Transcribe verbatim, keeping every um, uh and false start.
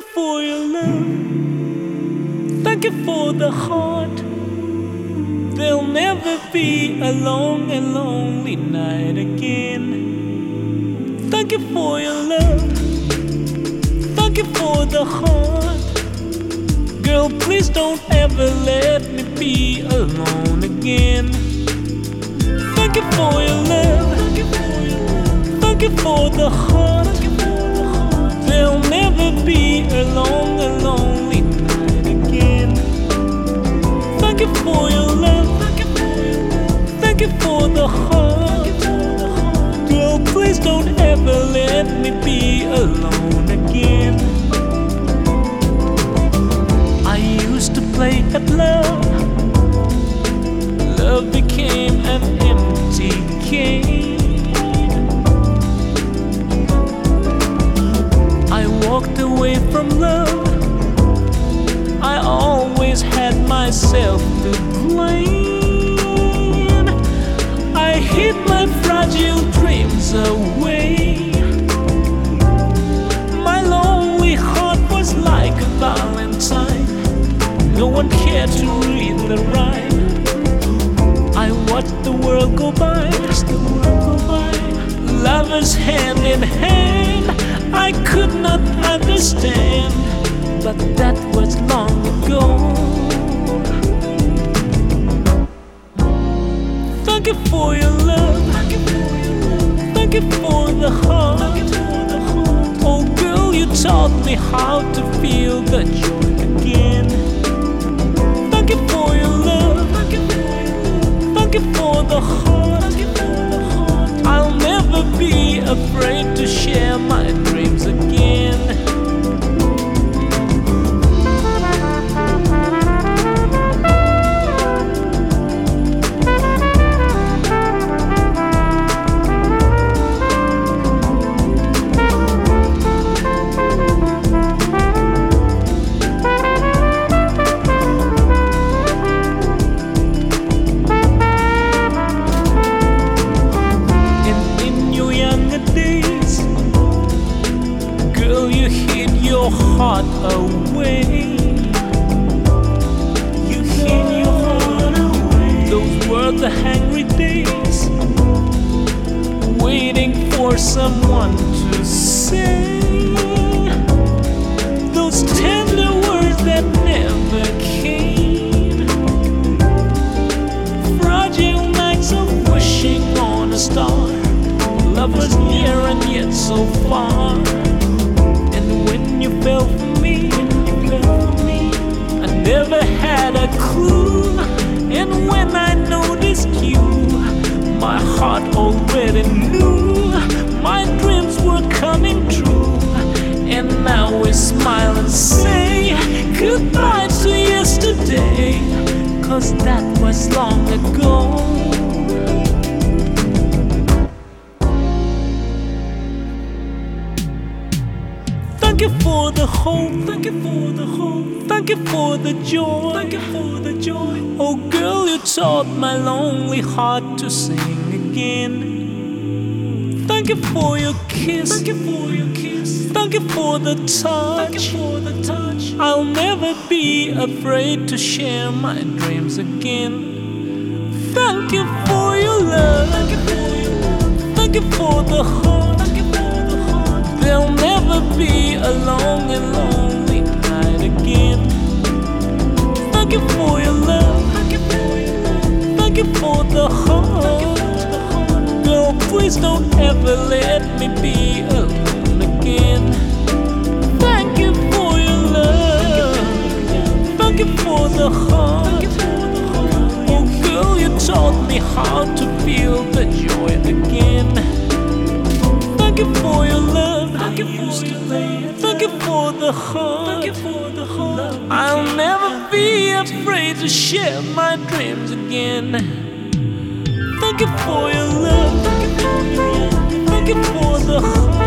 for your love. Thank you for the heart. There'll never be a long and lonely night again. Thank you for your love. Thank you for the heart. Girl, please don't ever let me be alone again. Thank you for your love. Thank you for the heart. There'll never be a long and lonely night again. Thank you for your love. Thank you for the heart. Girl, please don't ever let me be alone again. I used to play at love. Love became an empty game. I walked away from love. I always had myself to blame. I hid my fragile dreams away. My lonely heart was like a valentine. No one cared to read the rhyme. I watched the world go by, the world go by. Lovers hand in hand. I could not understand, but that was long ago. Thank you for your love. Thank you for the heart. Oh girl, you taught me how to feel the joy again. Thank you for your love. Thank you for the heart. I'll never be afraid to share my dreams again. Your heart away. You hid your heart away. Those were the hungry days, waiting for someone to say those tender words that never came. Fragile nights of wishing on a star. Lovers near and yet so far. When you fell for me, you fell for me, I never had a clue. And when I noticed you, my heart already knew my dreams were coming true. And now we smile and say goodbye to yesterday, 'cause that was long ago. Thank you for the hope, thank you for the hope, thank you for the joy, thank you for the joy. Oh girl, you taught my lonely heart to sing again. Thank you for your kiss, thank you for your kiss, thank you for the touch, thank you for the touch. I'll never be afraid to share my dreams again. Thank you for your love, thank you for your love, thank you for the heart, thank you for the heart. There'll never be a long and lonely night again. Thank you for your love. Thank you for your love. Thank you for the heart. Girl, please don't ever let me be alone again. Thank you for your love. Thank you for the heart. Oh girl, you taught me how to feel the joy again. Thank you for your love. Thank you for your love. Thank you for the heart. Thank you for the heart. I'll never be afraid to share my dreams again. Thank you for your love. Thank you for your love. Thank you for the heart.